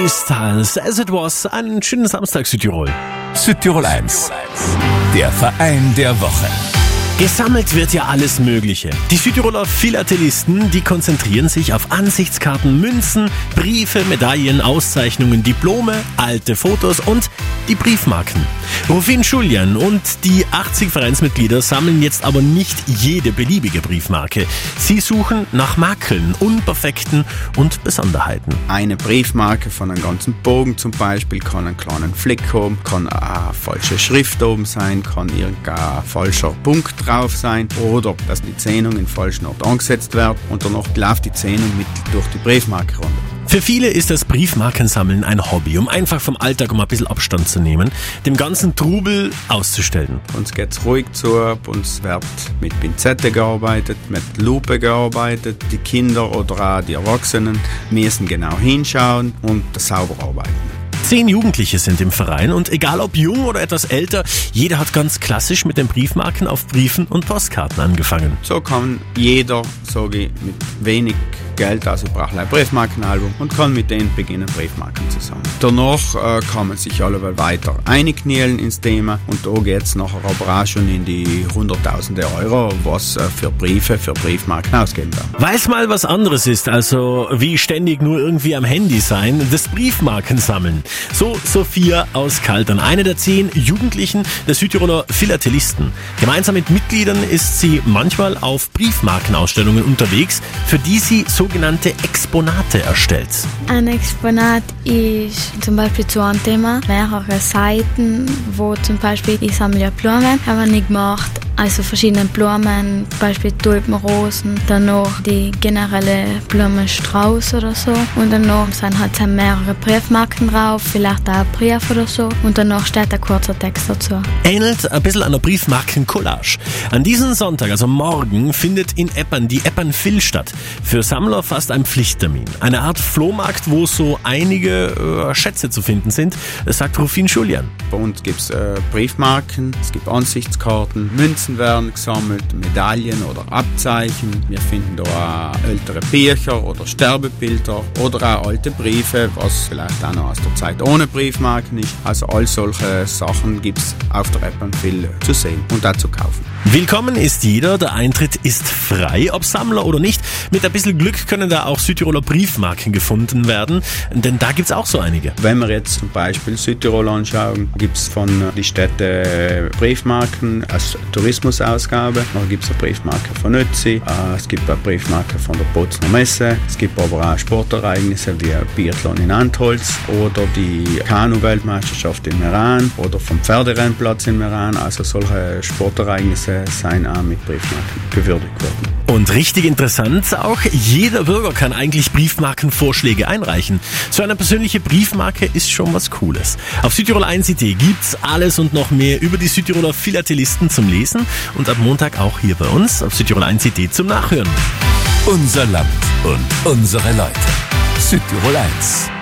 Harry Styles, As It Was, einen schönen Samstag Südtirol. Südtirol 1, der Verein der Woche. Gesammelt wird ja alles Mögliche. Die Südtiroler Philatelisten, die konzentrieren sich auf Ansichtskarten, Münzen, Briefe, Medaillen, Auszeichnungen, Diplome, alte Fotos und die Briefmarken. Rufin Julian und die 80 Vereinsmitglieder sammeln jetzt aber nicht jede beliebige Briefmarke. Sie suchen nach Makeln, Unperfekten und Besonderheiten. Eine Briefmarke von einem ganzen Bogen zum Beispiel kann einen kleinen Fleck haben, kann eine falsche Schrift oben sein, kann irgendein falscher Punkt drauf sein oder dass die Zähnung in falschen Ort angesetzt wird und danach läuft die Zähnung mit durch die Briefmarke runter. Für viele ist das Briefmarkensammeln ein Hobby, um einfach vom Alltag ein bisschen Abstand zu nehmen, dem ganzen Trubel auszustellen. Uns geht's ruhig zu, uns wird mit Pinzette gearbeitet, mit Lupe gearbeitet. Die Kinder oder auch die Erwachsenen müssen genau hinschauen und sauber arbeiten. 10 Jugendliche sind im Verein und egal ob jung oder etwas älter, jeder hat ganz klassisch mit den Briefmarken auf Briefen und Postkarten angefangen. So kann jeder, sage ich, mit wenig Geld, also ich brauche ein Briefmarkenalbum und kann mit denen beginnen, Briefmarken zu sammeln. Danach kann man sich alle weiter einknielen ins Thema und da geht es nachher aber auch schon in die Hunderttausende Euro, was für Briefe, für Briefmarken ausgeben darf. Weil es mal was anderes ist, also wie ständig nur irgendwie am Handy sein, das Briefmarkensammeln. So Sophia aus Kaltern, eine der 10 Jugendlichen der Südtiroler Philatelisten. Gemeinsam mit Mitgliedern ist sie manchmal auf Briefmarkenausstellungen unterwegs, für die sie sogenannte Exponate erstellt. Ein Exponat ist zum Beispiel zu einem Thema mehrere Seiten, wo zum Beispiel ich sammle ja Blumen, habe ich gemacht. Also verschiedene Blumen, zum Beispiel Tulpenrosen, dann noch die generelle Blumenstrauß oder so. Und dann noch sind halt mehrere Briefmarken drauf, vielleicht auch ein Brief oder so. Und dann noch steht ein kurzer Text dazu. Ähnelt ein bisschen einer Briefmarken-Collage. An diesem Sonntag, also morgen, findet in Eppern die Eppern-Phil statt. Für Sammler fast ein Pflichttermin. Eine Art Flohmarkt, wo so einige Schätze zu finden sind, sagt Rufin Julian. Bei uns gibt es Briefmarken, es gibt Ansichtskarten, Münzen werden gesammelt, Medaillen oder Abzeichen. Wir finden da auch ältere Bücher oder Sterbebilder oder auch alte Briefe, was vielleicht auch noch aus der Zeit ohne Briefmarken ist. Also all solche Sachen gibt es auf der Eppern-Phil zu sehen und auch zu kaufen. Willkommen ist jeder, der Eintritt ist frei, ob Sammler oder nicht. Mit ein bisschen Glück können da auch Südtiroler Briefmarken gefunden werden, denn da gibt's auch so einige. Wenn wir jetzt zum Beispiel Südtirol anschauen, gibt's von die Städte Briefmarken als Tourismusausgabe. Dann gibt's eine Briefmarke von Ötzi, es gibt eine Briefmarke von der Bozner Messe, es gibt aber auch Sportereignisse wie ein Biathlon in Antholz oder die Kanu-Weltmeisterschaft in Meran oder vom Pferderennplatz in Meran. Also solche Sportereignisse seien auch mit Briefmarken gewürdigt worden. Und richtig interessant, auch jeder Bürger kann eigentlich Briefmarkenvorschläge einreichen. So eine persönliche Briefmarke ist schon was Cooles. Auf Südtirol1.at gibt's alles und noch mehr über die Südtiroler Philatelisten zum Lesen und ab Montag auch hier bei uns auf Südtirol1.at zum Nachhören. Unser Land und unsere Leute. Südtirol 1.